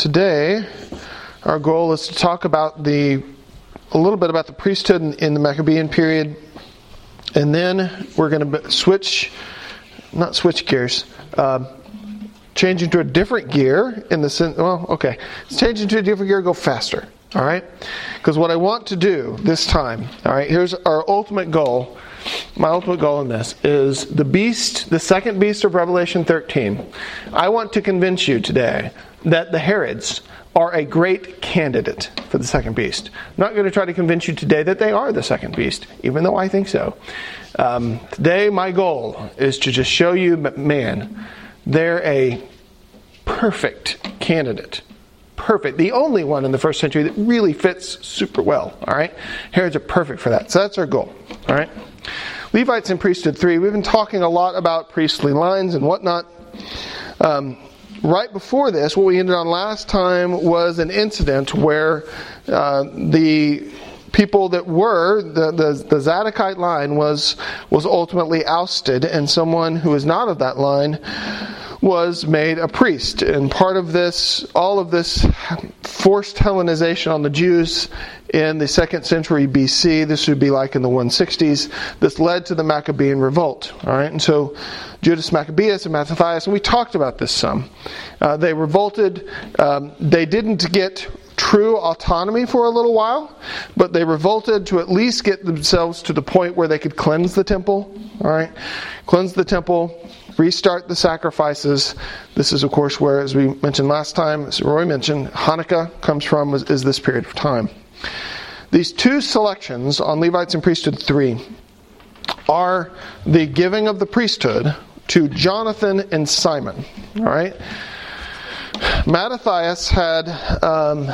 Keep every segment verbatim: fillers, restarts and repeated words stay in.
today our goal is to talk about the a little bit about the priesthood in, in the Maccabean period, and then we're going to switch, not switch gears, uh, change into a different gear in the sense. Well, okay, let's change into a different gear. Go faster. All right, because what I want to do this time. All right, here's our ultimate goal. My ultimate goal in this is the beast, the second beast of Revelation thirteen. I want to convince you today that the Herods are a great candidate for the second beast. I'm not going to try to convince you today that they are the second beast, even though I think so. Um, today, my goal is to just show you, man, they're a perfect candidate. Perfect. The only one in the first century that really fits super well. All right? Herods are perfect for that. So that's our goal. All right? Levites and priesthood three. We've been talking a lot about priestly lines and whatnot. Um, right before this, what we ended on last time was an incident where uh, the people that were, the, the, the Zadokite line was, was ultimately ousted, and someone who is not of that line was made a priest. And part of this, all of this forced Hellenization on the Jews in the second century B C, this would be like in the one sixties, this led to the Maccabean revolt. All right, and so Judas Maccabeus and Mattathias, and we talked about this some. Uh, they revolted. Um, they didn't get true autonomy for a little while, but they revolted to at least get themselves to the point where they could cleanse the temple. All right, cleanse the temple, restart the sacrifices. This is, of course, where, as we mentioned last time, as Roy mentioned, Hanukkah comes from, is, is this period of time. These two selections on Levites and Priesthood three are the giving of the priesthood to Jonathan and Simon. All right. Mattathias had, um,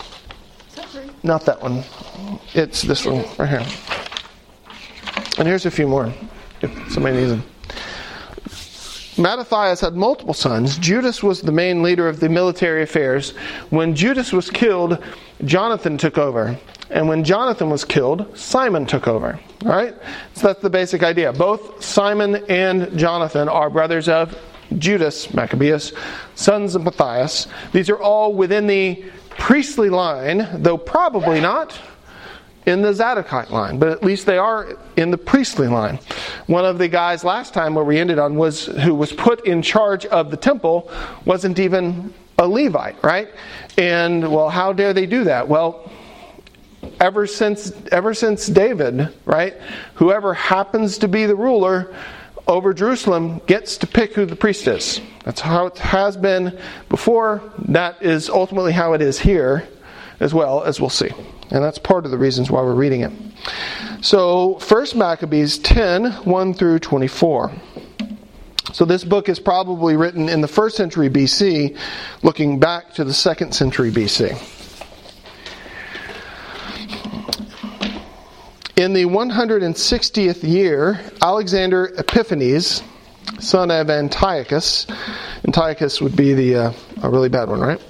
not that one. It's this one right here. And here's a few more, if somebody needs them. Mattathias had multiple sons. Judas was the main leader of the military affairs. When Judas was killed, Jonathan took over. And when Jonathan was killed, Simon took over. All right? So that's the basic idea. Both Simon and Jonathan are brothers of Judas Maccabeus, sons of Matthias. These are all within the priestly line, though probably not in the Zadokite line, but at least they are in the priestly line. One of the guys last time where we ended on was who was put in charge of the temple wasn't even a Levite, right? And well, how dare they do that? Well, ever since ever since David, right? Whoever happens to be the ruler over Jerusalem gets to pick who the priest is. That's how it has been before. That is ultimately how it is here as well, as we'll see. And that's part of the reasons why we're reading it. So, First Maccabees ten, one through twenty-four. So this book is probably written in the first century B C, looking back to the second century B C. In the one hundred sixtieth year, Alexander Epiphanes, son of Antiochus, Antiochus would be the uh, a really bad one, right?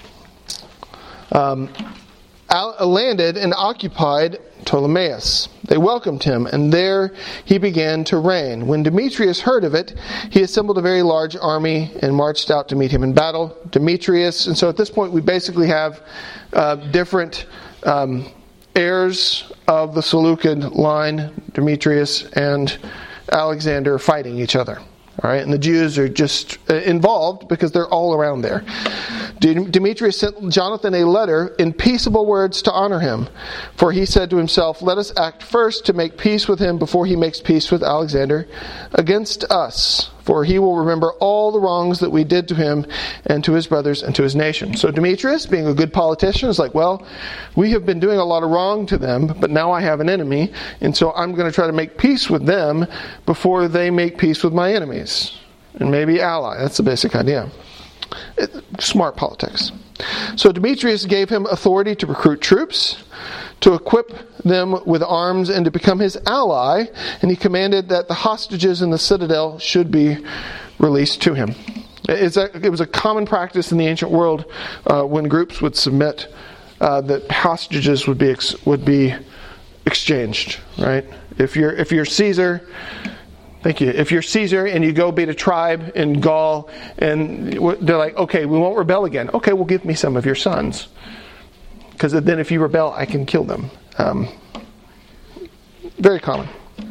Um, landed and occupied Ptolemais. They welcomed him, and there he began to reign. When Demetrius heard of it, he assembled a very large army and marched out to meet him in battle. Demetrius, and so at this point we basically have uh, different um, heirs of the Seleucid line, Demetrius and Alexander, fighting each other. All right, and the Jews are just involved because they're all around there. Demetrius sent Jonathan a letter in peaceable words to honor him. For he said to himself, let us act first to make peace with him before he makes peace with Alexander against us. For he will remember all the wrongs that we did to him and to his brothers and to his nation. So Demetrius, being a good politician, is like, well, we have been doing a lot of wrong to them, but now I have an enemy, and so I'm going to try to make peace with them before they make peace with my enemies. And maybe ally. That's the basic idea. It, smart politics. So Demetrius gave him authority to recruit troops, to equip them with arms, and to become his ally, and he commanded that the hostages in the citadel should be released to him. It's a, it was a common practice in the ancient world uh, when groups would submit uh, that hostages would be ex- would be exchanged. Right? If you're if you're Caesar, Thank you. If you're Caesar and you go beat a tribe in Gaul and they're like, okay, we won't rebel again. Okay, well, give me some of your sons. Because then if you rebel, I can kill them. Um, very common.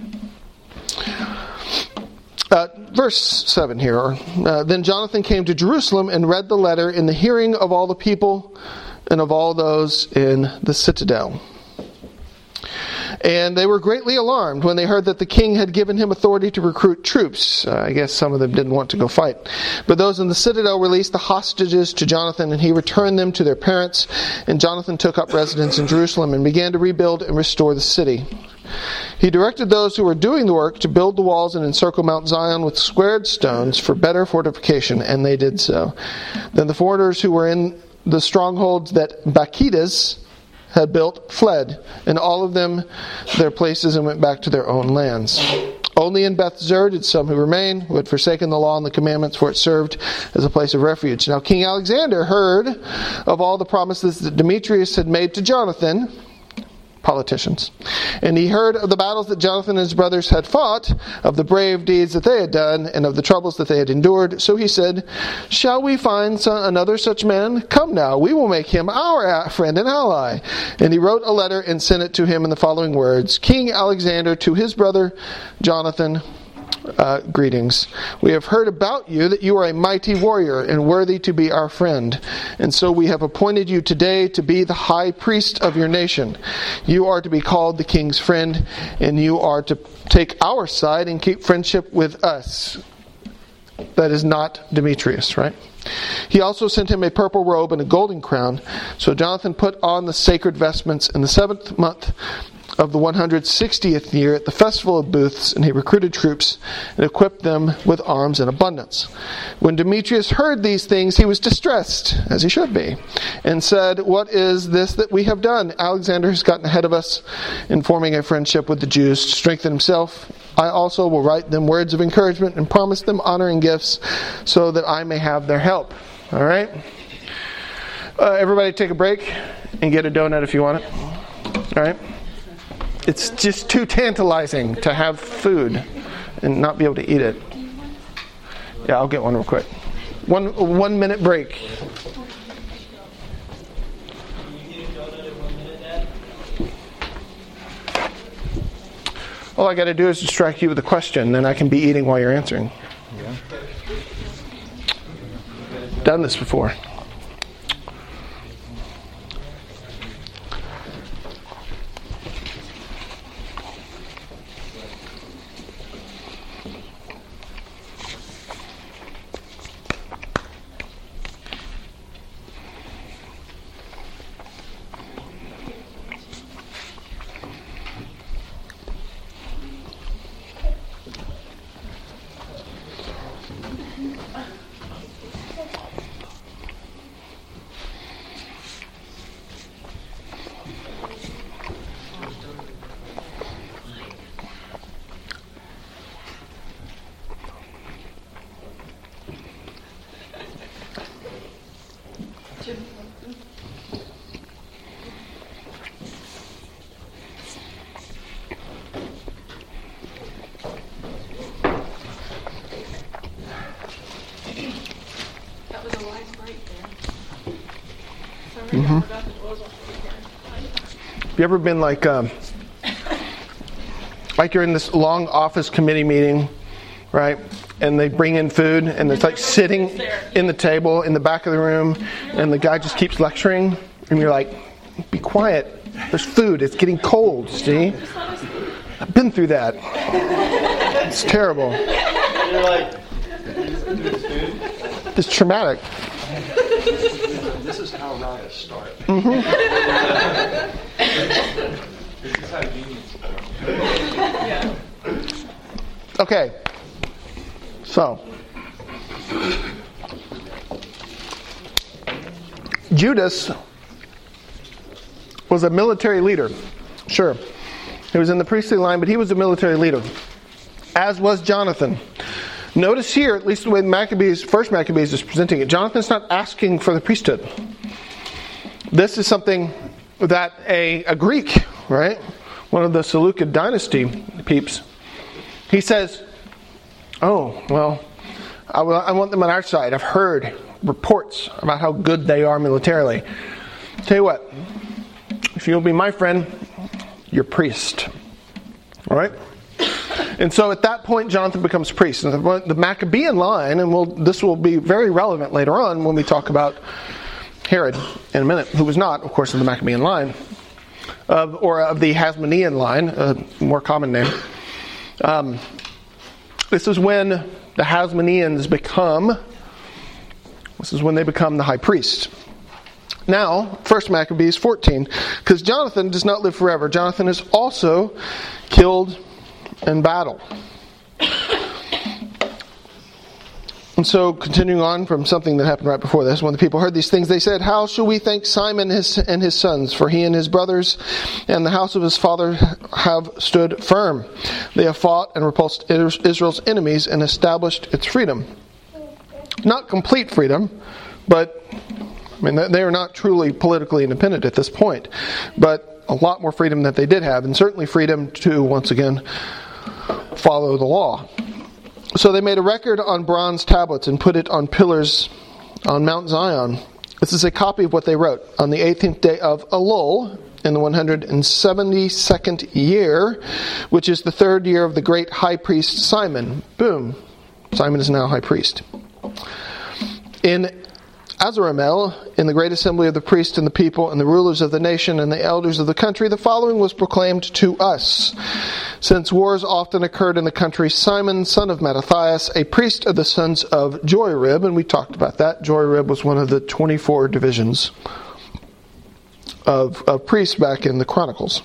Uh, verse seven here. Uh, then Jonathan came to Jerusalem and read the letter in the hearing of all the people and of all those in the citadel. And they were greatly alarmed when they heard that the king had given him authority to recruit troops. Uh, I guess some of them didn't want to go fight. But those in the citadel released the hostages to Jonathan, and he returned them to their parents. And Jonathan took up residence in Jerusalem and began to rebuild and restore the city. He directed those who were doing the work to build the walls and encircle Mount Zion with squared stones for better fortification, and they did so. Then the foreigners who were in the strongholds that Bacchides had built fled, and all of them their places, and went back to their own lands. Only in Beth Zur did some who remain, who had forsaken the law and the commandments, for it served as a place of refuge. Now King Alexander heard of all the promises that Demetrius had made to Jonathan, politicians, and he heard of the battles that Jonathan and his brothers had fought, of the brave deeds that they had done, and of the troubles that they had endured. So he said, shall we find some, another such man? Come now, we will make him our friend and ally. And he wrote a letter and sent it to him in the following words: King Alexander, to his brother Jonathan, Uh, greetings. We have heard about you that you are a mighty warrior and worthy to be our friend. And so we have appointed you today to be the high priest of your nation. You are to be called the king's friend, and you are to take our side and keep friendship with us. That is not Demetrius, right? He also sent him a purple robe and a golden crown. So Jonathan put on the sacred vestments in the seventh month of the one hundred sixtieth year at the festival of booths, and he recruited troops and equipped them with arms in abundance. When Demetrius heard these things, he was distressed, as he should be, and said, what is this that we have done? Alexander has gotten ahead of us in forming a friendship with the Jews to strengthen himself. I also will write them words of encouragement and promise them honor and gifts so that I may have their help. All right? Uh, everybody take a break and get a donut if you want it. All right? It's just too tantalizing to have food and not be able to eat it. Yeah, I'll get one real quick. One one minute break. All I got to do is distract you with a question, then I can be eating while you're answering. Yeah. Done this before. Mm-hmm. Have you ever been like, um, like you're in this long office committee meeting, right? And they bring in food, and it's like sitting in the table in the back of the room, and the guy just keeps lecturing, and you're like, be quiet. There's food. It's getting cold, see? I've been through that. It's terrible. You're like, it's traumatic. This is how riots start. Mm-hmm. This is how unions start. Yeah. Okay. So, Judas was a military leader. Sure. He was in the priestly line, but he was a military leader. As was Jonathan. Notice here, at least the way Maccabees, first Maccabees is presenting it, Jonathan's not asking for the priesthood. This is something that a, a Greek, right, one of the Seleucid dynasty peeps, he says, Oh, well, I, will, I want them on our side. I've heard reports about how good they are militarily. Tell you what, if you'll be my friend, you're priest. All right? And so at that point, Jonathan becomes priest. And the, the Maccabean line, and we'll, this will be very relevant later on when we talk about Herod in a minute, who was not, of course, in the Maccabean line, of, or of the Hasmonean line, a more common name. Um, this is when the Hasmoneans become, this is when they become the high priest. Now, First Maccabees fourteen, because Jonathan does not live forever. Jonathan is also killed in battle. And so, continuing on from something that happened right before this, when the people heard these things, they said, "How shall we thank Simon his, and his sons? For he and his brothers and the house of his father have stood firm. They have fought and repulsed Israel's enemies and established its freedom." Not complete freedom, but I mean, they are not truly politically independent at this point, but a lot more freedom that they did have, and certainly freedom to, once again, follow the law. So they made a record on bronze tablets and put it on pillars on Mount Zion. This is a copy of what they wrote. On the eighteenth day of Elul, in the one hundred seventy-second year, which is the third year of the great high priest Simon. Boom. Simon is now high priest. In Azaramel, in the great assembly of the priests and the people and the rulers of the nation and the elders of the country, the following was proclaimed to us. Since wars often occurred in the country, Simon, son of Mattathias, a priest of the sons of Joiarib, and we talked about that. Joiarib was one of the twenty-four divisions of, of priests back in the Chronicles.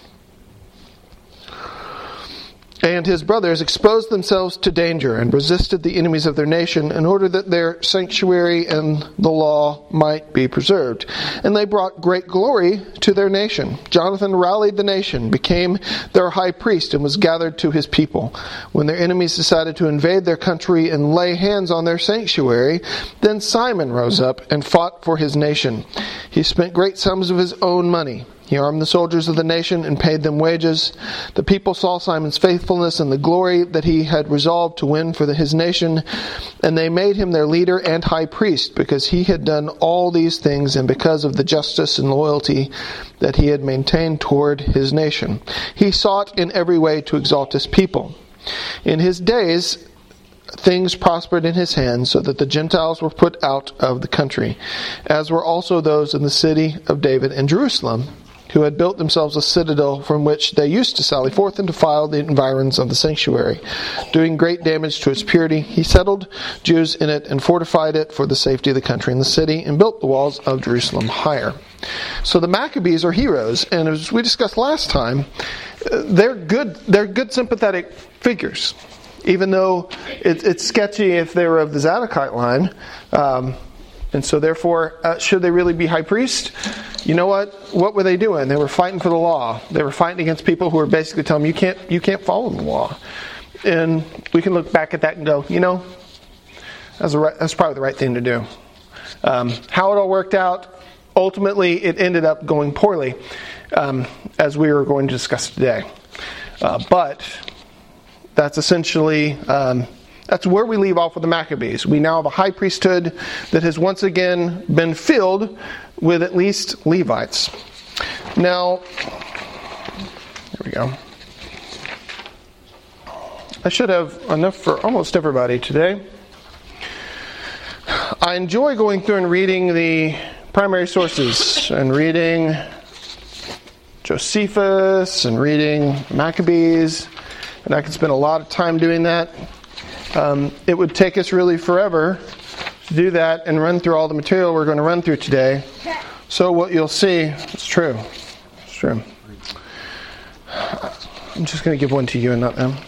And his brothers exposed themselves to danger and resisted the enemies of their nation in order that their sanctuary and the law might be preserved. And they brought great glory to their nation. Jonathan rallied the nation, became their high priest, and was gathered to his people. When their enemies decided to invade their country and lay hands on their sanctuary, then Simon rose up and fought for his nation. He spent great sums of his own money. He armed the soldiers of the nation and paid them wages. The people saw Simon's faithfulness and the glory that he had resolved to win for the, his nation, and they made him their leader and high priest because he had done all these things and because of the justice and loyalty that he had maintained toward his nation. He sought in every way to exalt his people. In his days, things prospered in his hands, so that the Gentiles were put out of the country, as were also those in the city of David and Jerusalem, who had built themselves a citadel from which they used to sally forth and defile the environs of the sanctuary. Doing great damage to its purity, he settled Jews in it and fortified it for the safety of the country and the city, and built the walls of Jerusalem higher. So the Maccabees are heroes, and as we discussed last time, they're good, they're good sympathetic figures. Even though it, it's sketchy if they were of the Zadokite line. Um, and so therefore, uh, should they really be high priest? You know what? What were they doing? They were fighting for the law. They were fighting against people who were basically telling them, you can't, you can't follow the law. And we can look back at that and go, you know, that's, a right, that's probably the right thing to do. Um, how it all worked out, ultimately it ended up going poorly, um, as we were going to discuss today. Uh, but that's essentially, um, that's where we leave off with the Maccabees. We now have a high priesthood that has once again been filled with at least Levites. Now, there we go. I should have enough for almost everybody today. I enjoy going through and reading the primary sources and reading Josephus and reading Maccabees. And I could spend a lot of time doing that. Um, it would take us really forever to do that and run through all the material we're going to run through today. So what you'll see, it's true. It's true. I'm just going to give one to you and not them.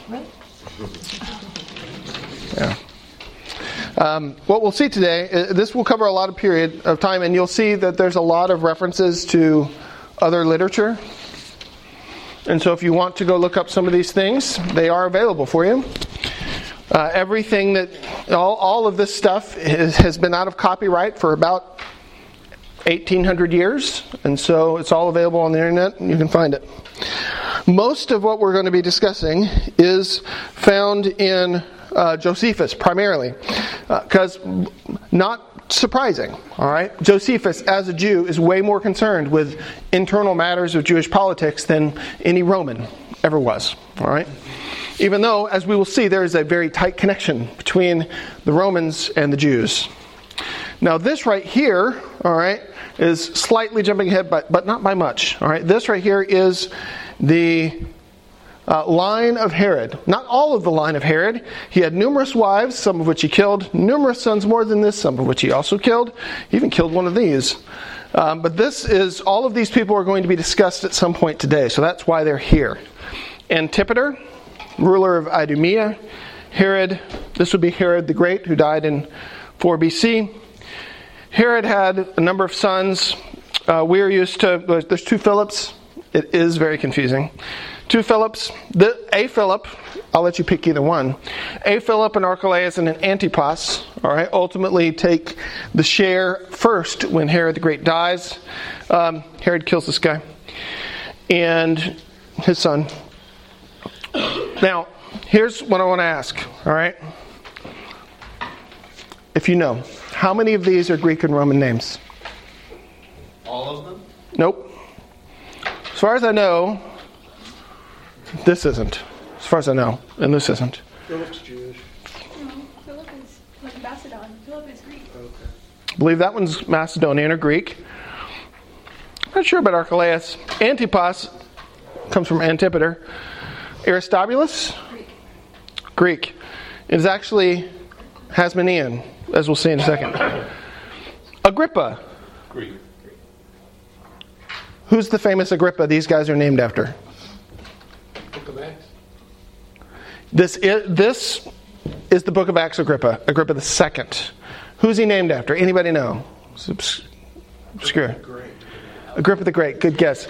Yeah. Um, what we'll see today, uh, this will cover a lot of period of time, and you'll see that there's a lot of references to other literature. And so if you want to go look up some of these things, they are available for you. Uh, everything that, all, all of this stuff is, has been out of copyright for about eighteen hundred years. And so it's all available on the internet and you can find it. Most of what we're going to be discussing is found in uh, Josephus primarily, because uh, not surprising, all right? Josephus, as a Jew, is way more concerned with internal matters of Jewish politics than any Roman ever was, all right? Even though, as we will see, there is a very tight connection between the Romans and the Jews. Now, this right here, all right, is slightly jumping ahead, but but not by much, all right? This right here is the Uh, line of Herod. Not all of the line of Herod. He had numerous wives, some of which he killed. Numerous sons more than this, some of which he also killed. He even killed one of these. Um, but this is, all of these people are going to be discussed at some point today. So that's why they're here. Antipater, ruler of Idumea. Herod, this would be Herod the Great, who died in four B C. Herod had a number of sons. Uh, we're used to, there's two Philips. It is very confusing. Two Philips, the, a Philip, I'll let you pick either one. A Philip and Archelaus and an Antipas, all right, ultimately take the share first when Herod the Great dies. Um, Herod kills this guy and his son. Now, here's what I want to ask, all right? If you know, how many of these are Greek and Roman names? All of them? Nope. As far as I know, this isn't. As far as I know. And this isn't. Philip's Jewish. No, Philip is like Macedon. Philip is Greek. Okay. I believe that one's Macedonian or Greek. I'm not sure about Archelaus. Antipas comes from Antipater. Aristobulus? Greek. Greek. It is actually Hasmonean, as we'll see in a second. Agrippa. Greek. Who's the famous Agrippa these guys are named after? Book of Acts. This is, this is the book of Acts Agrippa, Agrippa the Second. Who's he named after? Anybody know? It's obs- obscure. Great. Agrippa the Great. Good guess.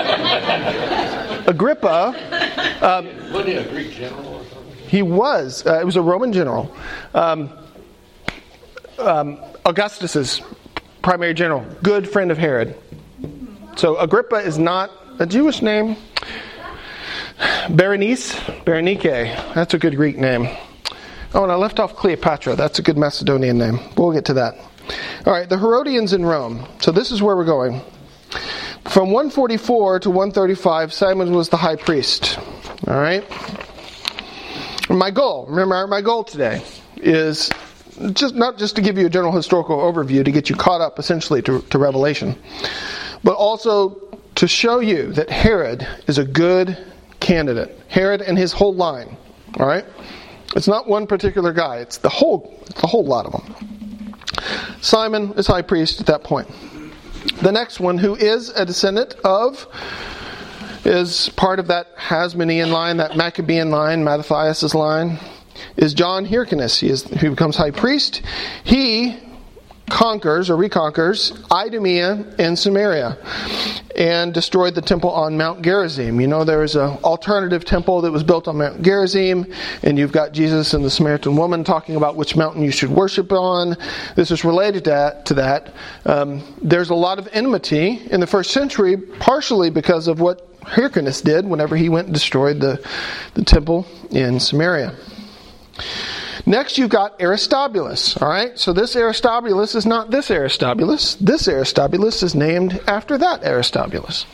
Agrippa. Um, Wasn't he a Greek general or something? he was. Uh, it was a Roman general. Um, um, Augustus's primary general. Good friend of Herod. So Agrippa is not a Jewish name. Berenice, Berenike, that's a good Greek name. Oh, and I left off Cleopatra. That's a good Macedonian name. We'll get to that. All right, the Herodians in Rome. So this is where we're going. From one forty-four to one thirty-five, Simon was the high priest. All right? And my goal, remember my goal today, is just not just to give you a general historical overview to get you caught up essentially to, to Revelation, but also to show you that Herod is a good candidate. Herod and his whole line. All right? It's not one particular guy. It's the whole, it's the whole lot of them. Simon is high priest at that point. The next one, who is a descendant of, is part of that Hasmonean line, that Maccabean line, Mattathias' line, is John Hyrcanus. He is who becomes high priest. He conquers or reconquers Idumea and Samaria and destroyed the temple on Mount Gerizim. You know, there was an alternative temple that was built on Mount Gerizim, and you've got Jesus and the Samaritan woman talking about which mountain you should worship on. This is related to that. To that. Um, there's a lot of enmity in the first century, partially because of what Hyrcanus did whenever he went and destroyed the, the temple in Samaria. Next, you've got Aristobulus. All right, so this Aristobulus is not this Aristobulus. This Aristobulus is named after that Aristobulus.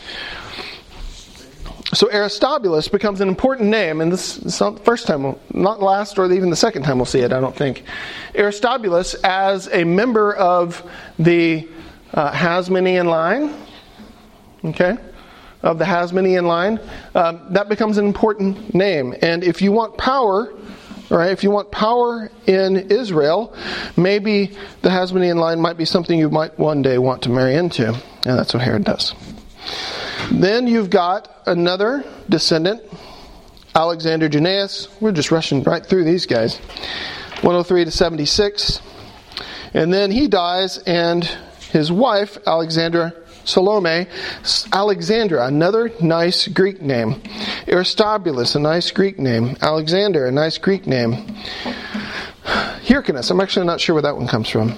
So Aristobulus becomes an important name, and this is not the first time, we'll, not last or even the second time we'll see it, I don't think. Aristobulus, as a member of the uh, Hasmonean line, okay, of the Hasmonean line, um, that becomes an important name. And if you want power, all right, if you want power in Israel, maybe the Hasmonean line might be something you might one day want to marry into. And that's what Herod does. Then you've got another descendant, Alexander Jannaeus. We're just rushing right through these guys. one oh three to seventy-six. And then he dies, and his wife, Alexandra Salome, Alexandra, another nice Greek name. Aristobulus, a nice Greek name. Alexander, a nice Greek name. Hyrcanus, I'm actually not sure where that one comes from.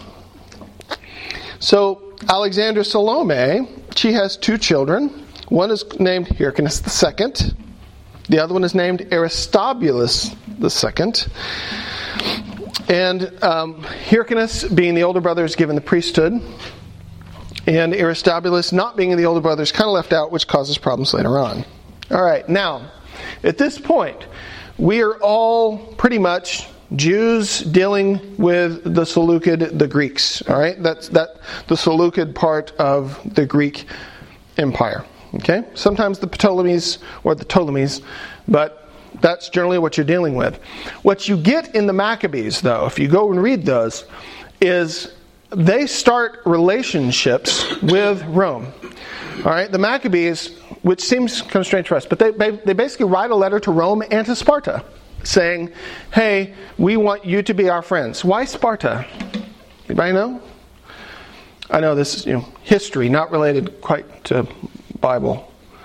So, Alexandra Salome, she has two children. One is named Hyrcanus the Second. The other one is named Aristobulus the second. And um, Hyrcanus, being the older brother, is given the priesthood. And Aristobulus, not being the older brother, is kind of left out, which causes problems later on. All right, now, at this point, we are all pretty much Jews dealing with the Seleucid, the Greeks. All right, that's that the Seleucid part of the Greek Empire. Okay, sometimes the Ptolemies or the Ptolemies, but that's generally what you're dealing with. What you get in the Maccabees, though, if you go and read those, is they start relationships with Rome. All right, the Maccabees, which seems kind of strange for us, but they they basically write a letter to Rome and to Sparta, saying, "Hey, we want you to be our friends." Why Sparta? Anybody know? I know this is, you know, history, not related quite to Bible.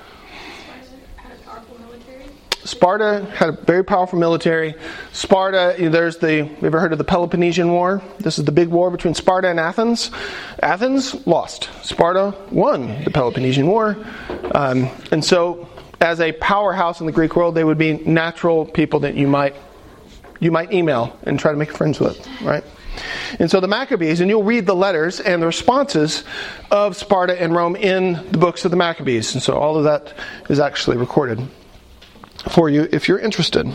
Sparta had a very powerful military. Sparta, you know, there's the, you ever heard of the Peloponnesian War? This is the big war between Sparta and Athens. Athens lost. Sparta won the Peloponnesian War. Um, and so, as a powerhouse in the Greek world, they would be natural people that you might you might email and try to make friends with, right? And so the Maccabees, and you'll read the letters and the responses of Sparta and Rome in the books of the Maccabees. And so all of that is actually recorded for you if you're interested.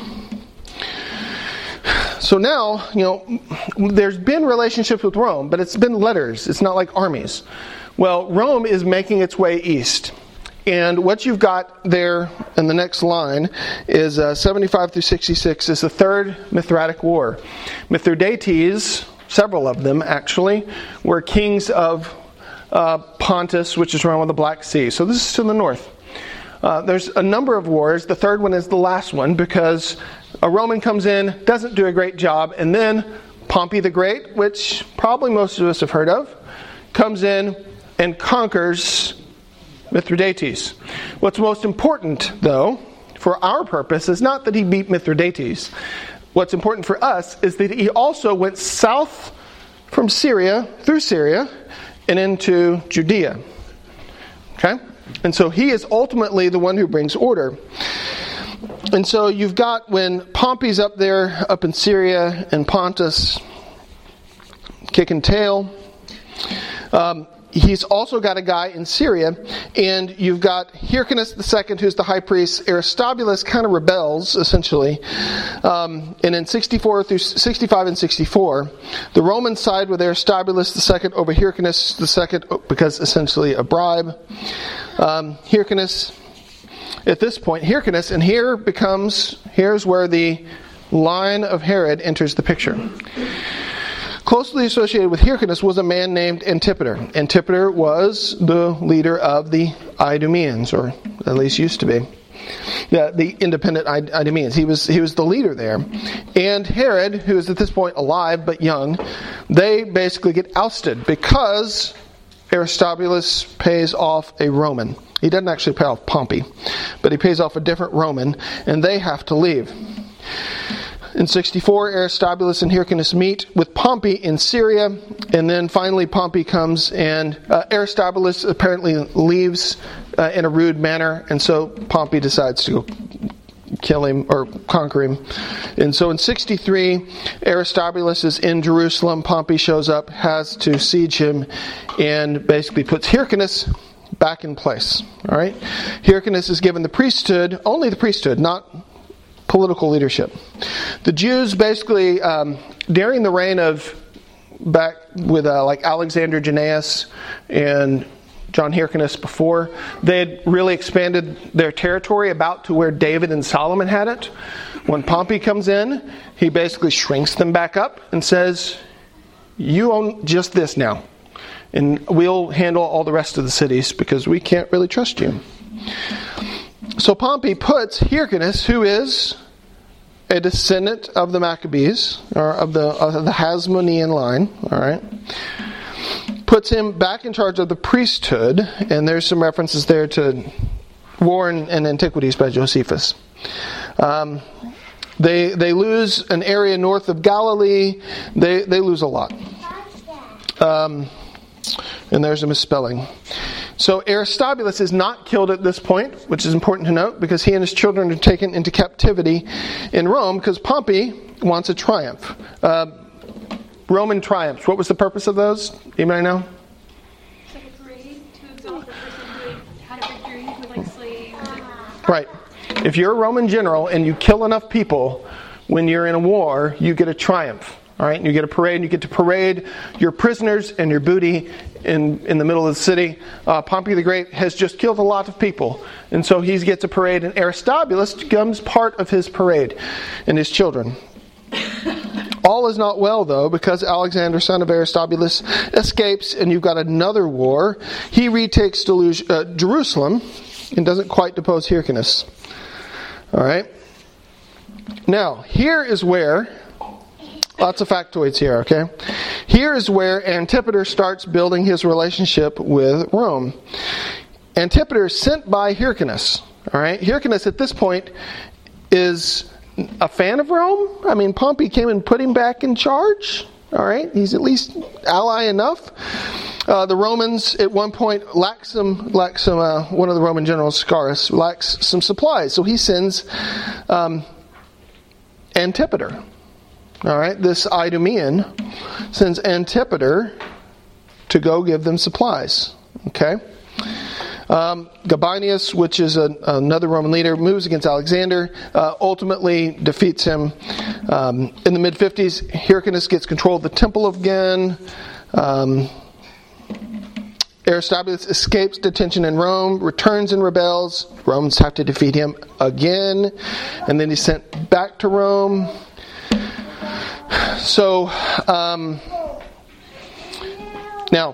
So now, you know, there's been relationships with Rome, but it's been letters. It's not like armies. Well, Rome is making its way east. And what you've got there in the next line is uh, seventy-five through sixty-six is the Third Mithridatic War. Mithridates, several of them actually, were kings of uh, Pontus, which is around the Black Sea. So this is to the north. Uh, there's a number of wars. The third one is the last one because a Roman comes in, doesn't do a great job, and then Pompey the Great, which probably most of us have heard of, comes in and conquers Mithridates. What's most important, though, for our purpose, is not that he beat Mithridates. What's important for us is that he also went south from Syria, through Syria, and into Judea. Okay? And so he is ultimately the one who brings order. And so you've got when Pompey's up there, up in Syria and Pontus, kicking tail. Um, he's also got a guy in Syria, and you've got Hyrcanus the second, who's the high priest. Aristobulus kind of rebels, essentially. Um, and in sixty-four through sixty-five and sixty-four, the Romans side with Aristobulus the second over Hyrcanus the second, because essentially a bribe. Um, Hyrcanus, at this point, Hyrcanus, and here becomes, here's where the line of Herod enters the picture. Closely associated with Hyrcanus was a man named Antipater. Antipater was the leader of the Idumeans, or at least used to be. The, the independent Idumeans. He was he was the leader there. And Herod, who is at this point alive but young, they basically get ousted because Aristobulus pays off a Roman. He doesn't actually pay off Pompey, but he pays off a different Roman, and they have to leave. In sixty-four, Aristobulus and Hyrcanus meet with Pompey in Syria, and then finally Pompey comes, and uh, Aristobulus apparently leaves uh, in a rude manner, and so Pompey decides to go kill him or conquer him. And so in sixty-three, Aristobulus is in Jerusalem. Pompey shows up, has to siege him, and basically puts Hyrcanus back in place. All right, Hyrcanus is given the priesthood, only the priesthood, not political leadership. The Jews basically, um, during the reign of back with uh, like Alexander Jannaeus and John Hyrcanus before, they had really expanded their territory about to where David and Solomon had it. When Pompey comes in, he basically shrinks them back up and says, you own just this now, and we'll handle all the rest of the cities because we can't really trust you. So Pompey puts Hyrcanus, who is a descendant of the Maccabees, or of the, of the Hasmonean line, all right, puts him back in charge of the priesthood, and there's some references there to War and, and Antiquities by Josephus. Um, they they lose an area north of Galilee. They they lose a lot. Um, and there's a misspelling. So Aristobulus is not killed at this point, which is important to note, because he and his children are taken into captivity in Rome, because Pompey wants a triumph. Uh, Roman triumphs. What was the purpose of those? Anybody know? It's like a parade to exalt the person who had a victory with like slaves. And... Right. If you're a Roman general and you kill enough people when you're in a war, you get a triumph. All right, and you get a parade, and you get to parade your prisoners and your booty in, in the middle of the city. Uh, Pompey the Great has just killed a lot of people, and so he gets a parade, and Aristobulus becomes part of his parade and his children. All is not well, though, because Alexander, son of Aristobulus, escapes, and you've got another war. He retakes Delus- uh, Jerusalem and doesn't quite depose Hyrcanus. All right. Now, here is where... Lots of factoids here, okay? Here is where Antipater starts building his relationship with Rome. Antipater is sent by Hyrcanus, all right? Hyrcanus at this point is a fan of Rome. I mean, Pompey came and put him back in charge, all right? He's at least ally enough. Uh, the Romans at one point lack some, lack some. Uh, one of the Roman generals, Scaurus, lacks some supplies, so he sends um, Antipater. All right, this Idumean sends Antipater to go give them supplies. Okay, um, Gabinius, which is a, another Roman leader, moves against Alexander, uh, ultimately defeats him. Um, in the mid fifties, Hyrcanus gets control of the temple again. Um, Aristobulus escapes detention in Rome, returns and rebels. Romans have to defeat him again, and then he's sent back to Rome. So, um, now,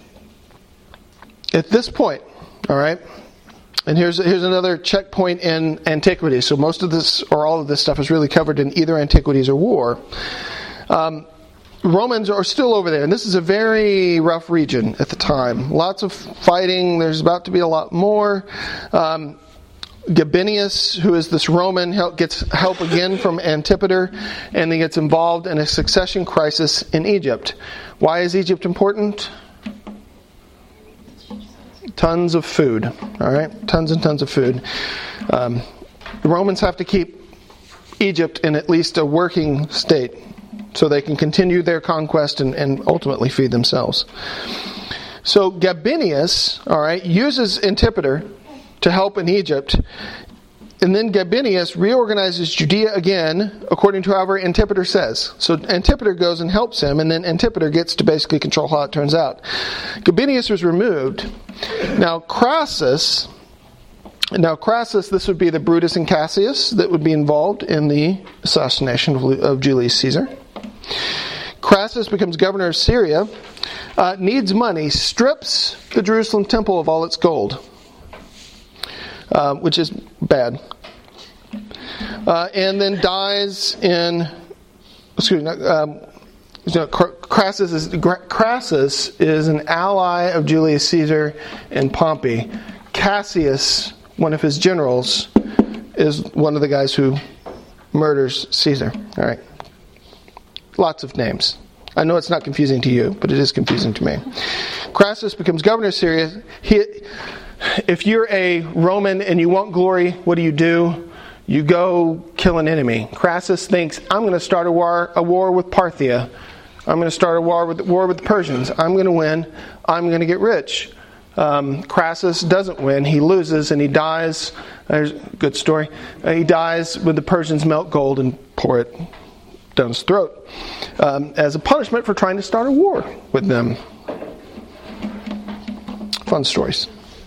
at this point, all right, and here's here's another checkpoint in antiquity. So most of this, or all of this stuff is really covered in either Antiquities or War. Um, Romans are still over there, and this is a very rough region at the time. Lots of fighting. There's about to be a lot more. Um, Gabinius, who is this Roman, help, gets help again from Antipater, and he gets involved in a succession crisis in Egypt. Why is Egypt important? Tons of food. All right, tons and tons of food. Um, the Romans have to keep Egypt in at least a working state so they can continue their conquest and, and ultimately feed themselves. So Gabinius, all right, uses Antipater to help in Egypt, and then Gabinius reorganizes Judea again, according to however Antipater says. So Antipater goes and helps him, and then Antipater gets to basically control how it turns out. Gabinius was removed. Now Crassus, now Crassus, this would be the Brutus and Cassius that would be involved in the assassination of, of Julius Caesar. Crassus becomes governor of Syria, uh, needs money, strips the Jerusalem temple of all its gold. Uh, which is bad. Uh, and then dies in, excuse me, um, you know, Crassus is, Crassus is an ally of Julius Caesar and Pompey. Cassius, one of his generals, is one of the guys who murders Caesar. All right. Lots of names. I know it's not confusing to you, but it is confusing to me. Crassus becomes governor of Syria. He... If you're a Roman and you want glory, what do you do? You go kill an enemy. Crassus thinks, I'm going to start a war, a war with Parthia. I'm going to start a war with war with the Persians. I'm going to win. I'm going to get rich. Um, Crassus doesn't win. He loses and he dies. There's a good story. Uh, he dies when the Persians melt gold and pour it down his throat um, as a punishment for trying to start a war with them. Fun stories.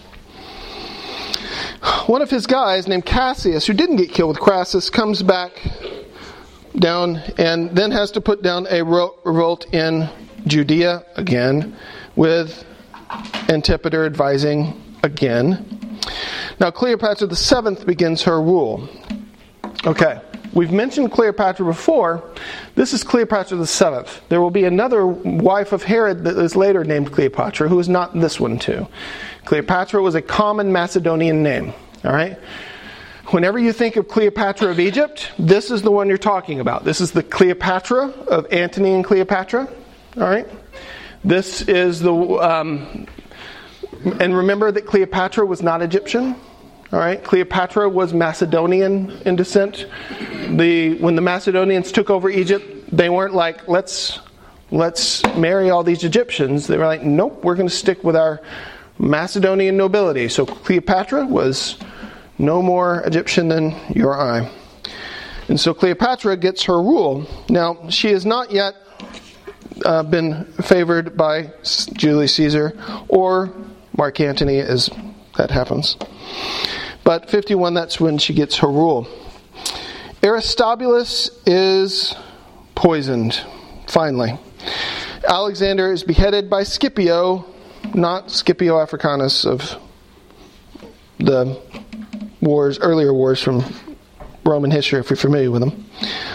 One of his guys named Cassius, who didn't get killed with Crassus, comes back down and then has to put down a revolt in Judea again, with Antipater advising again. Now Cleopatra the seventh begins her rule. Okay, we've mentioned Cleopatra before. This is Cleopatra the seventh. There will be another wife of Herod that is later named Cleopatra, who is not this one too. Cleopatra was a common Macedonian name. All right? Whenever you think of Cleopatra of Egypt, this is the one you're talking about. This is the Cleopatra of Antony and Cleopatra. All right? This is the um, And remember that Cleopatra was not Egyptian. All right, Cleopatra was Macedonian in descent. The when the Macedonians took over Egypt, they weren't like, let's let's marry all these Egyptians. They were like, nope, we're going to stick with our Macedonian nobility. So Cleopatra was no more Egyptian than you or I. And so Cleopatra gets her rule. Now, she has not yet uh, been favored by Julius Caesar or Mark Antony, as that happens. But fifty-one, that's when she gets her rule. Aristobulus is poisoned, finally. Alexander is beheaded by Scipio, not Scipio Africanus of the wars, earlier wars from Roman history, if you're familiar with them.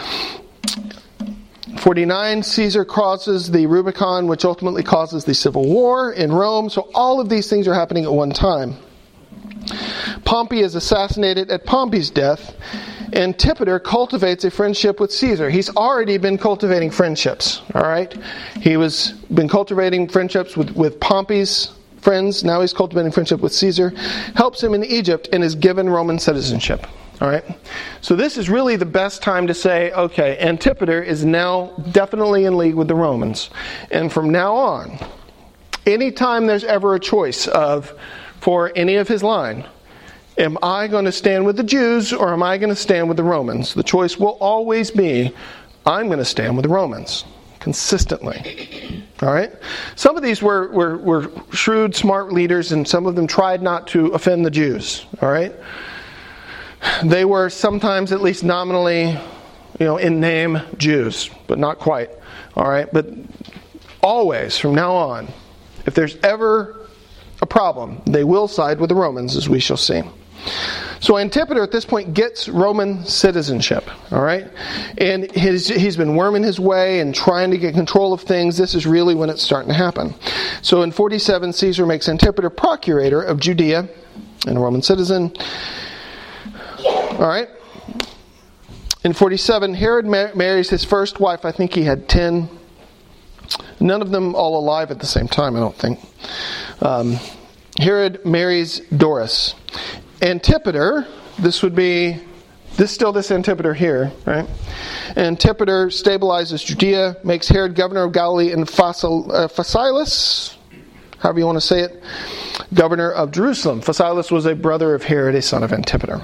forty-nine, Caesar crosses the Rubicon, which ultimately causes the civil war in Rome. So all of these things are happening at one time. Pompey is assassinated at Pompey's death. Antipater cultivates a friendship with Caesar. He's already been cultivating friendships, all right? He was been cultivating friendships with, with Pompey's friends. Now he's cultivating friendship with Caesar. Helps him in Egypt and is given Roman citizenship, all right? So this is really the best time to say, okay, Antipater is now definitely in league with the Romans. And from now on, anytime there's ever a choice of, for any of his line, am I going to stand with the Jews or am I going to stand with the Romans? The choice will always be, I'm going to stand with the Romans, consistently. All right? Some of these were, were, were shrewd, smart leaders, and some of them tried not to offend the Jews. All right? They were sometimes, at least nominally, you know, in name, Jews, but not quite. All right? But always, from now on, if there's ever a problem, they will side with the Romans, as we shall see. So Antipater at this point gets Roman citizenship, all right? And his, he's been worming his way and trying to get control of things. This is really when it's starting to happen. So in forty-seven, Caesar makes Antipater procurator of Judea and a Roman citizen. All right? In forty-seven, Herod mar- marries his first wife. I think he had ten. None of them all alive at the same time, I don't think. Um, Herod marries Doris. Antipater, this would be, this still this Antipater here, right? Antipater stabilizes Judea, makes Herod governor of Galilee, and Phasil, uh, Phasaelus, however you want to say it, governor of Jerusalem. Phasaelus was a brother of Herod, a son of Antipater.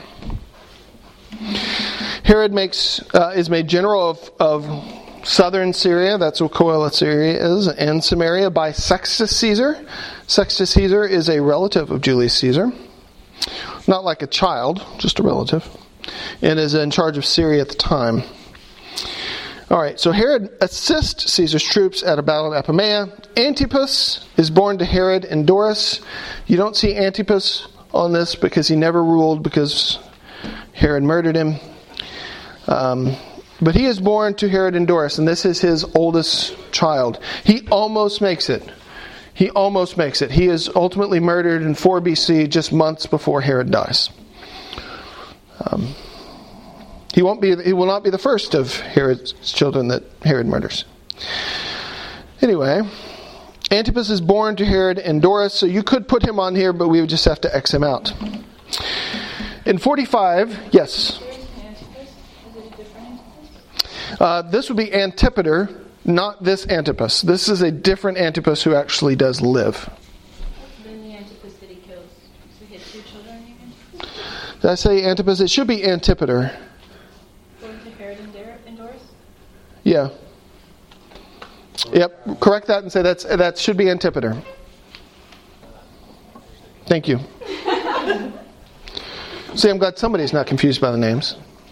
Herod makes uh, is made general of, of southern Syria, that's what Coele Syria is, and Samaria by Sextus Caesar. Sextus Caesar is a relative of Julius Caesar. Not like a child, just a relative. And is in charge of Syria at the time. Alright, so Herod assists Caesar's troops at a battle at Apamea. Antipas is born to Herod and Doris. You don't see Antipas on this because he never ruled because Herod murdered him. Um, but he is born to Herod and Doris, and this is his oldest child. He almost makes it. He almost makes it. He is ultimately murdered in four B C, just months before Herod dies. Um, he won't be. He will not be the first of Herod's children that Herod murders. Anyway, Antipas is born to Herod and Doris, so you could put him on here, but we would just have to X him out. In forty-five, yes. Uh, this would be Antipater. Not this Antipas. This is a different Antipas who actually does live. Then the Antipas that he kills. So he had two children even? Did I say Antipas? It should be Antipater. Going to Herod and Doris? Yeah. Yep. Correct that and say that's that should be Antipater. Thank you. See, I'm glad somebody's not confused by the names.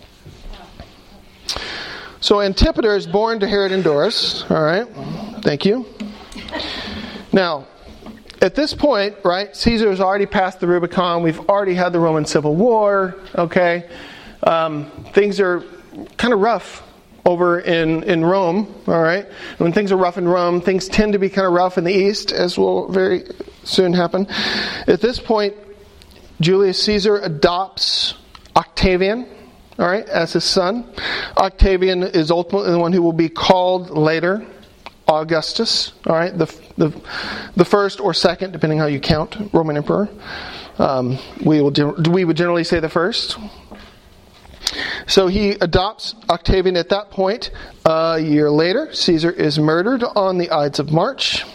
So Antipater is born to Herod and Doris. All right. Thank you. Now, at this point, right, Caesar has already passed the Rubicon. We've already had the Roman Civil War. Okay. Um, things are kind of rough over in, in Rome. All right. When things are rough in Rome, things tend to be kind of rough in the East, as will very soon happen. At this point, Julius Caesar adopts Octavian. All right, as his son. Octavian is ultimately the one who will be called later Augustus, all right, the the, the first or second, depending how you count, Roman emperor. Um, we will we would generally say the first. So he adopts Octavian at that point. A year later, Caesar is murdered on the Ides of March.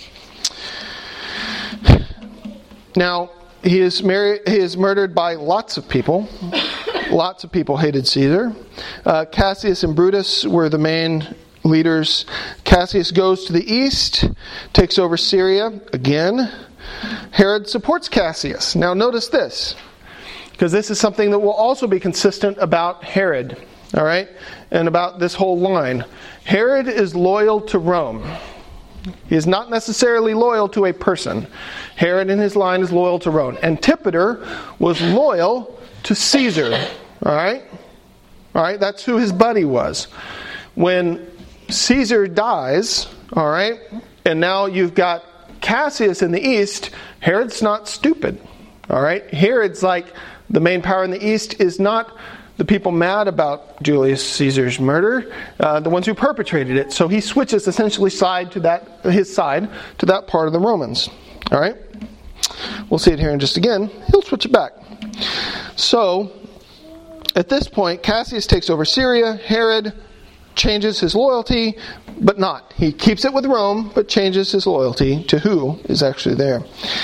Now, he is married, he is murdered by lots of people. Lots of people hated Caesar. Uh, Cassius and Brutus were the main leaders. Cassius goes to the east, takes over Syria again. Herod supports Cassius. Now notice this, because this is something that will also be consistent about Herod, all right, and about this whole line. Herod is loyal to Rome. He is not necessarily loyal to a person. Herod in his line is loyal to Rome. Antipater was loyal to Caesar, all right? All right, that's who his buddy was. When Caesar dies, all right, and now you've got Cassius in the east, Herod's not stupid, all right? Herod's like, the main power in the east is not the people mad about Julius Caesar's murder, uh, the ones who perpetrated it. So he switches essentially side to that, his side to that part of the Romans. All right? We'll see it here in just again. He'll switch it back. So, at this point, Cassius takes over Syria. Herod changes his loyalty, but not. He keeps it with Rome, but changes his loyalty to who is actually there.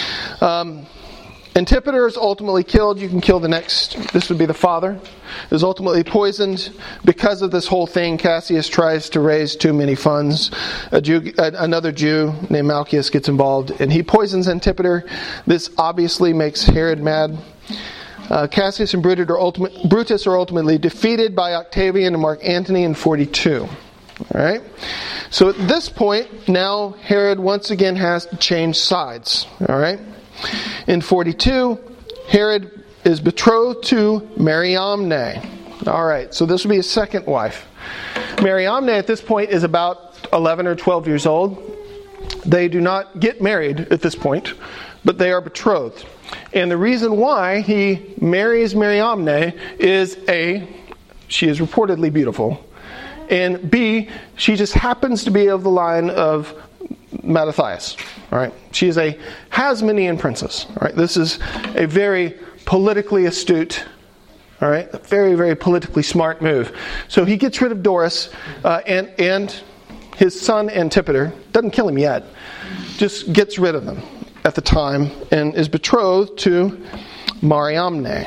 Um, Antipater is ultimately killed. You can kill the next, this would be the father, is ultimately poisoned. Because of this whole thing, Cassius tries to raise too many funds. A Jew, another Jew named Malchus gets involved, and he poisons Antipater. This obviously makes Herod mad. Uh, Cassius and Brutus are, ultimate, Brutus are ultimately defeated by Octavian and Mark Antony in forty-two. All right. So at this point, now Herod once again has to change sides. All right. In forty-two, Herod is betrothed to Mariamne. All right, so this will be his second wife. Mariamne at this point is about eleven or twelve years old. They do not get married at this point, but they are betrothed. And the reason why he marries Mariamne is A, she is reportedly beautiful, and B, she just happens to be of the line of Mattathias. All right, she is a Hasmonean princess. All right, this is a very politically astute, all right, a very very politically smart move. So he gets rid of Doris uh, and and his son Antipater. Doesn't kill him yet, just gets rid of them at the time and is betrothed to Mariamne.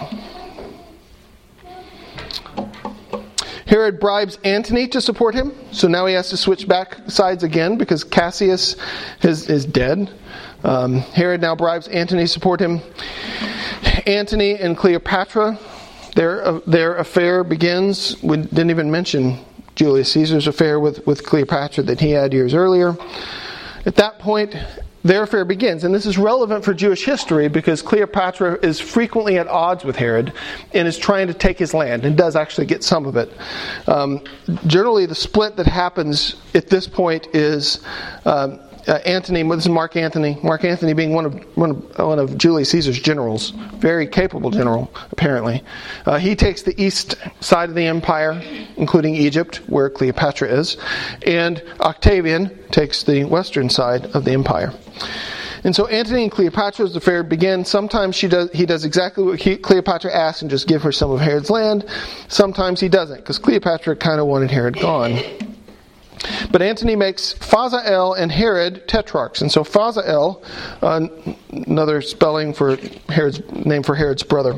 Herod bribes Antony to support him, so now he has to switch back sides again because Cassius is, is dead. Um, Herod now bribes Antony to support him. Antony and Cleopatra, their uh, their affair begins. We didn't even mention Julius Caesar's affair with, with Cleopatra that he had years earlier. At that point, their affair begins, and this is relevant for Jewish history because Cleopatra is frequently at odds with Herod and is trying to take his land and does actually get some of it. Um, generally, the split that happens at this point is um, uh, Antony. This is Mark Antony. Mark Antony being one of one of, one of Julius Caesar's generals, very capable general apparently. Uh, he takes the east side of the empire, including Egypt, where Cleopatra is, and Octavian takes the western side of the empire. And so Antony and Cleopatra's affair begin. Sometimes she does, he does exactly what he, Cleopatra asks and just give her some of Herod's land. Sometimes he doesn't, because Cleopatra kind of wanted Herod gone. But Antony makes Phasael and Herod tetrarchs. And so Phasael, uh, another spelling for Herod's name for Herod's brother.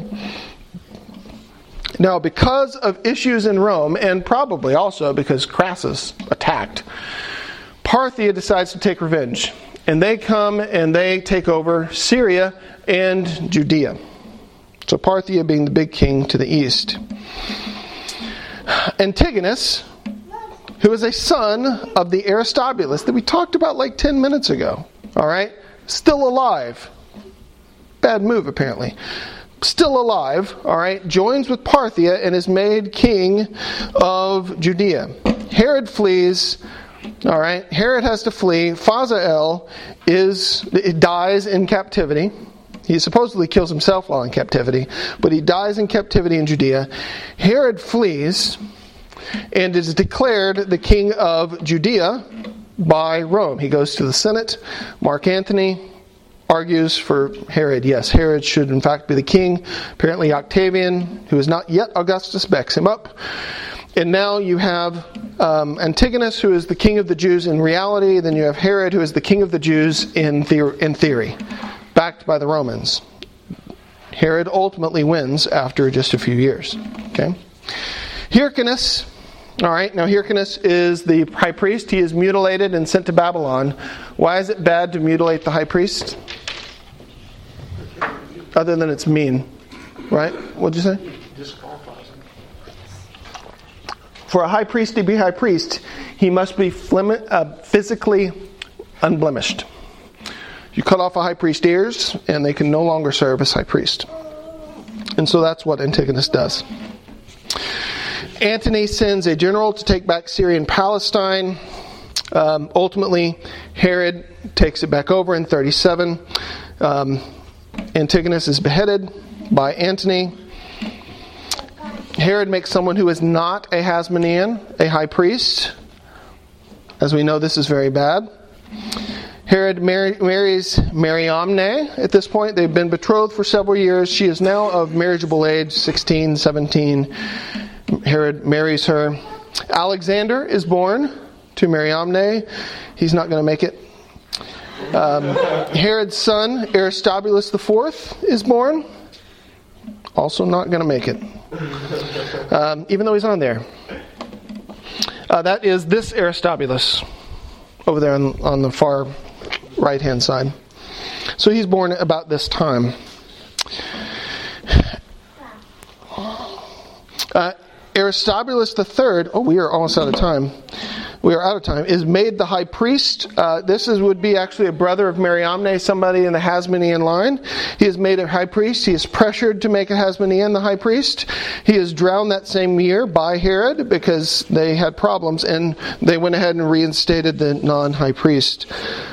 Now, because of issues in Rome, and probably also because Crassus attacked, Parthia decides to take revenge. And they come and they take over Syria and Judea. So Parthia being the big king to the east. Antigonus, who is a son of the Aristobulus that we talked about like ten minutes ago, all right, still alive. Bad move apparently. Still alive, all right, joins with Parthia and is made king of Judea. Herod flees. All right, Herod has to flee. Phasael is dies in captivity. He supposedly kills himself while in captivity, but he dies in captivity in Judea. Herod flees and is declared the king of Judea, by Rome. He goes to the Senate. Mark Antony argues for Herod. Yes, Herod should in fact be the king. Apparently Octavian, who is not yet Augustus, backs him up. And now you have um, Antigonus, who is the king of the Jews in reality. Then you have Herod, who is the king of the Jews in, the- in theory, backed by the Romans. Herod ultimately wins after just a few years. Okay, Hyrcanus. All right, now Hyrcanus is the high priest. He is mutilated and sent to Babylon. Why is it bad to mutilate the high priest? Other than it's mean, right? What'd you say? Disqualifies him. For a high priest to be high priest, he must be flim- uh, physically unblemished. You cut off a high priest's ears, and they can no longer serve as high priest. And so that's what Antigonus does. Antony sends a general to take back Syrian Palestine. Um, ultimately, Herod takes it back over in thirty-seven. Um, Antigonus is beheaded by Antony. Herod makes someone who is not a Hasmonean a high priest. As we know, this is very bad. Herod mar- marries Mariamne at this point. They've been betrothed for several years. She is now of marriageable age, sixteen, seventeen. Herod marries her. Alexander is born to Mariamne. He's not going to make it. Um, Herod's son, Aristobulus the Fourth, is born. Also not going to make it. Um, even though he's on there. Uh, that is this Aristobulus over there on, on the far right-hand side. So he's born about this time. Uh, Aristobulus the Third, oh, we are almost out of time. We are out of time, is made the high priest. Uh, this is would be actually a brother of Mariamne, somebody in the Hasmonean line. He is made a high priest. He is pressured to make a Hasmonean the high priest. He is drowned that same year by Herod because they had problems, and they went ahead and reinstated the non-high priest.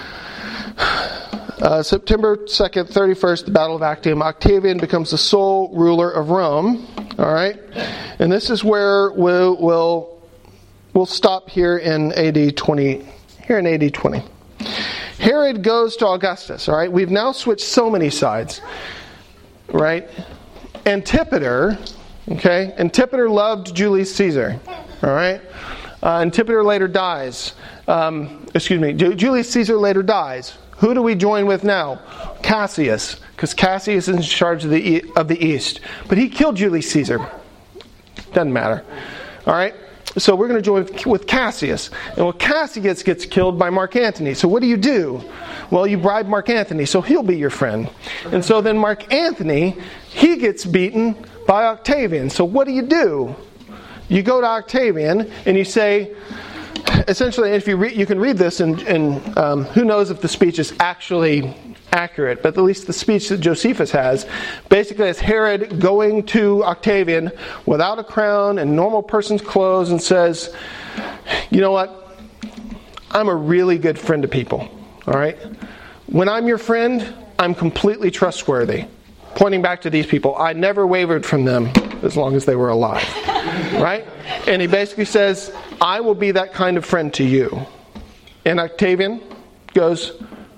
Uh, September second, thirty-first, the Battle of Actium. Octavian becomes the sole ruler of Rome. All right, and this is where we'll we'll, we'll stop here in A D twenty. Here in A D twenty, Herod goes to Augustus. All right, we've now switched so many sides. Right, Antipater. Okay, Antipater loved Julius Caesar. All right, uh, Antipater later dies. Um, excuse me, Julius Caesar later dies. Who do we join with now? Cassius, because Cassius is in charge of the of the East. But he killed Julius Caesar. Doesn't matter. All right? So we're going to join with Cassius. And well, Cassius gets killed by Mark Antony. So what do you do? Well, you bribe Mark Antony, so he'll be your friend. And so then Mark Antony, he gets beaten by Octavian. So what do you do? You go to Octavian and you say, essentially, if you read, you can read this, and, and um, who knows if the speech is actually accurate, but at least the speech that Josephus has, basically is Herod going to Octavian without a crown and normal person's clothes and says, you know what, I'm a really good friend to people, all right? When I'm your friend, I'm completely trustworthy. Pointing back to these people, I never wavered from them as long as they were alive, right? And he basically says, I will be that kind of friend to you. And Octavian goes,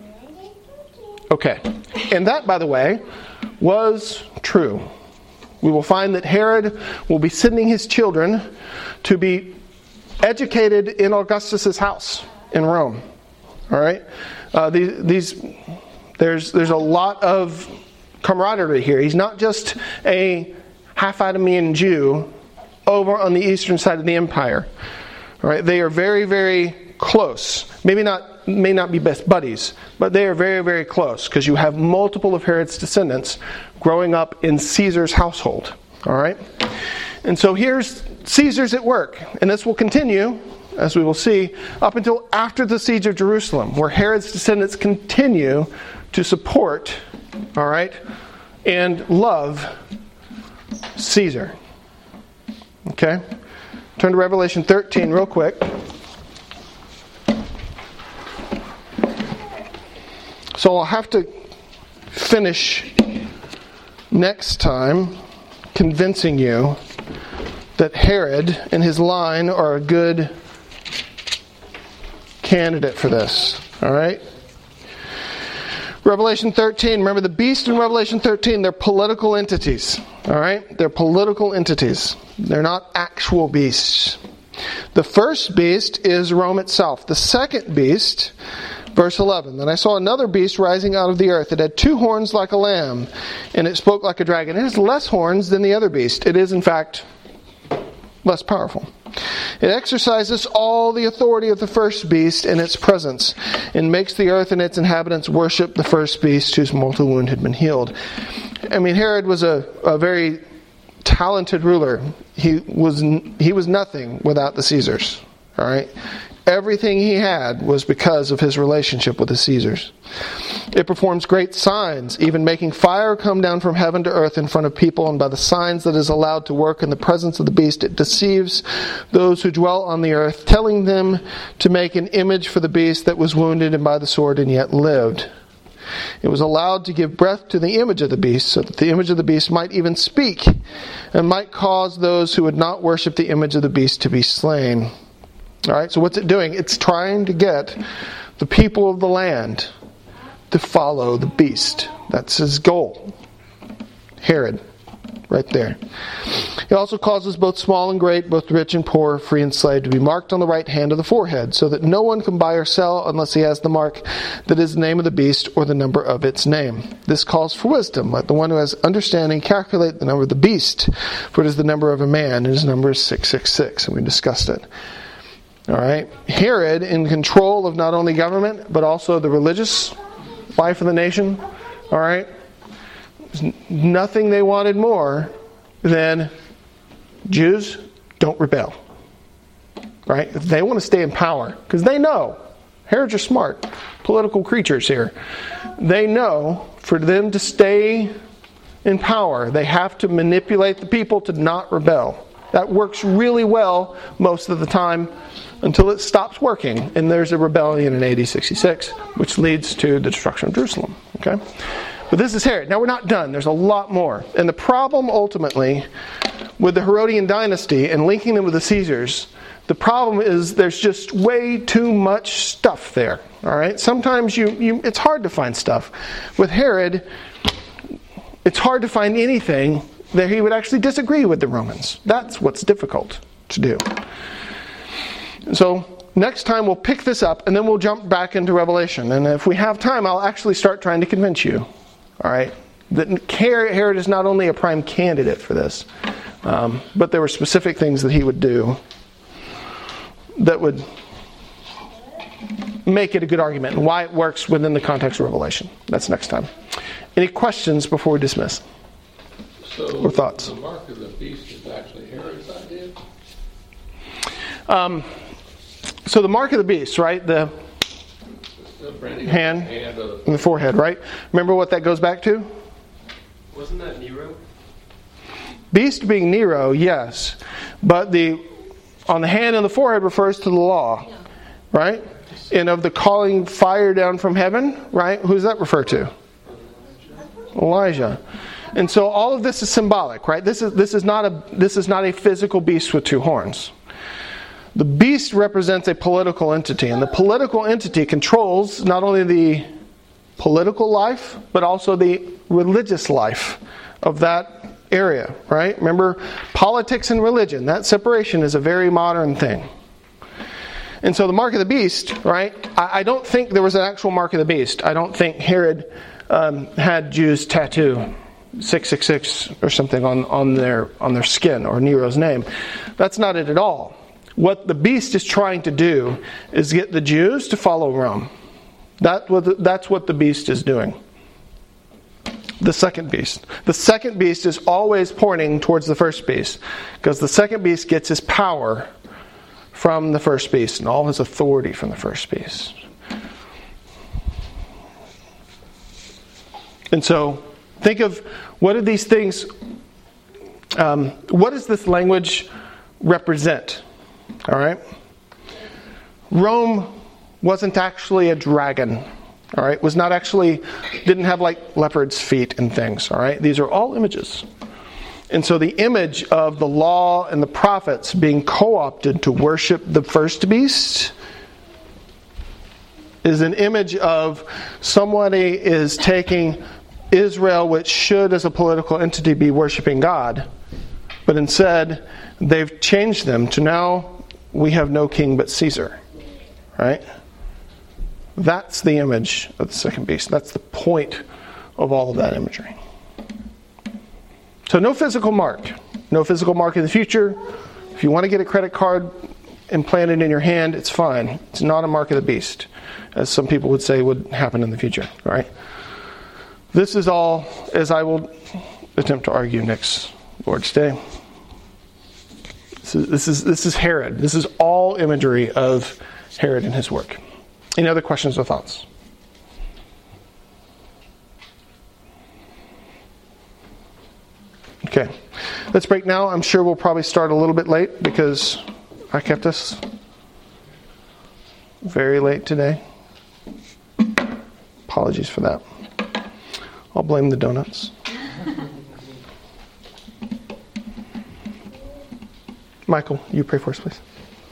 okay. And that, by the way, was true. We will find that Herod will be sending his children to be educated in Augustus's house in Rome. All right? Uh, these, these, there's, there's a lot of camaraderie here. He's not just a half-Idumean Jew over on the eastern side of the empire. All right, they are very, very close. Maybe not, may not be best buddies, but they are very, very close because you have multiple of Herod's descendants growing up in Caesar's household. All right, and so here's Caesar's at work, and this will continue, as we will see, up until after the siege of Jerusalem, where Herod's descendants continue to support, all right, and love Caesar. Okay? Turn to Revelation thirteen real quick. So I'll have to finish next time convincing you that Herod and his line are a good candidate for this. All right? Revelation thirteen. Remember, the beast in Revelation thirteen, they're political entities. All right? They're political entities. They're not actual beasts. The first beast is Rome itself. The second beast, verse eleven. Then I saw another beast rising out of the earth. It had two horns like a lamb, and it spoke like a dragon. It has less horns than the other beast. It is, in fact, less powerful. It exercises all the authority of the first beast in its presence, and makes the earth and its inhabitants worship the first beast whose mortal wound had been healed. I mean, Herod was a, a very talented ruler. He was he was nothing without the Caesars. All right? Everything he had was because of his relationship with the Caesars. It performs great signs, even making fire come down from heaven to earth in front of people, and by the signs that is allowed to work in the presence of the beast, it deceives those who dwell on the earth, telling them to make an image for the beast that was wounded and by the sword and yet lived. It was allowed to give breath to the image of the beast, so that the image of the beast might even speak, and might cause those who would not worship the image of the beast to be slain. All right, so what's it doing? It's trying to get the people of the land to follow the beast. That's his goal. Herod, right there. He also causes both small and great, both rich and poor, free and slave, to be marked on the right hand of the forehead, so that no one can buy or sell unless he has the mark that is the name of the beast or the number of its name. This calls for wisdom. Let the one who has understanding calculate the number of the beast, for it is the number of a man, and his number is six six six, and we discussed it. All right, Herod, in control of not only government but also the religious life of the nation. All right, there's nothing they wanted more than Jews don't rebel. Right? If they want to stay in power, because they know Herods are smart, political creatures here. They know for them to stay in power, they have to manipulate the people to not rebel. That works really well most of the time, until it stops working, and there's a rebellion in A D sixty-six, which leads to the destruction of Jerusalem. Okay, but this is Herod. Now we're not done. There's a lot more, and the problem ultimately with the Herodian dynasty and linking them with the Caesars, the problem is there's just way too much stuff there. All right, sometimes you, you it's hard to find stuff. With Herod, it's hard to find anything that he would actually disagree with the Romans. That's what's difficult to do. So next time we'll pick this up, and then we'll jump back into Revelation. And if we have time, I'll actually start trying to convince you, all right, that Herod is not only a prime candidate for this, um, but there were specific things that he would do that would make it a good argument, and why it works within the context of Revelation. That's next time. Any questions before we dismiss? So or thoughts? The mark of the beast is actually Herod's idea? Um... So the mark of the beast, right? The hand and the forehead, right? Remember what that goes back to? Wasn't that Nero? Beast being Nero, yes. But the on the hand and the forehead refers to the law, right? And of the calling fire down from heaven, right? Who does that refer to? Elijah. And so all of this is symbolic, right? This is this is not a this is not a physical beast with two horns. The beast represents a political entity, and the political entity controls not only the political life, but also the religious life of that area, right? Remember, politics and religion, that separation is a very modern thing. And so the mark of the beast, right? I, I don't think there was an actual mark of the beast. I don't think Herod um, had Jews tattoo six six six or something on, on their on their skin, or Nero's name. That's not it at all. What the beast is trying to do is get the Jews to follow Rome. That, that's what the beast is doing. The second beast. The second beast is always pointing towards the first beast, because the second beast gets his power from the first beast and all his authority from the first beast. And so, think of what are these things, um, what does this language represent? All right? Rome wasn't actually a dragon. All right? Was not actually, didn't have like leopard's feet and things. All right? These are all images. And so the image of the law and the prophets being co-opted to worship the first beast is an image of somebody is taking Israel, which should as a political entity be worshiping God, but instead they've changed them to now we have no king but Caesar. Right? That's the image of the second beast. That's the point of all of that imagery. So no physical mark. No physical mark in the future. If you want to get a credit card implanted in your hand, it's fine. It's not a mark of the beast, as some people would say would happen in the future. Right? This is all, as I will attempt to argue next Lord's Day. This is, this is, this is Herod. This is all imagery of Herod and his work. Any other questions or thoughts? Okay. Let's break now. I'm sure we'll probably start a little bit late because I kept us very late today. Apologies for that. I'll blame the donuts. Michael, you pray for us, please.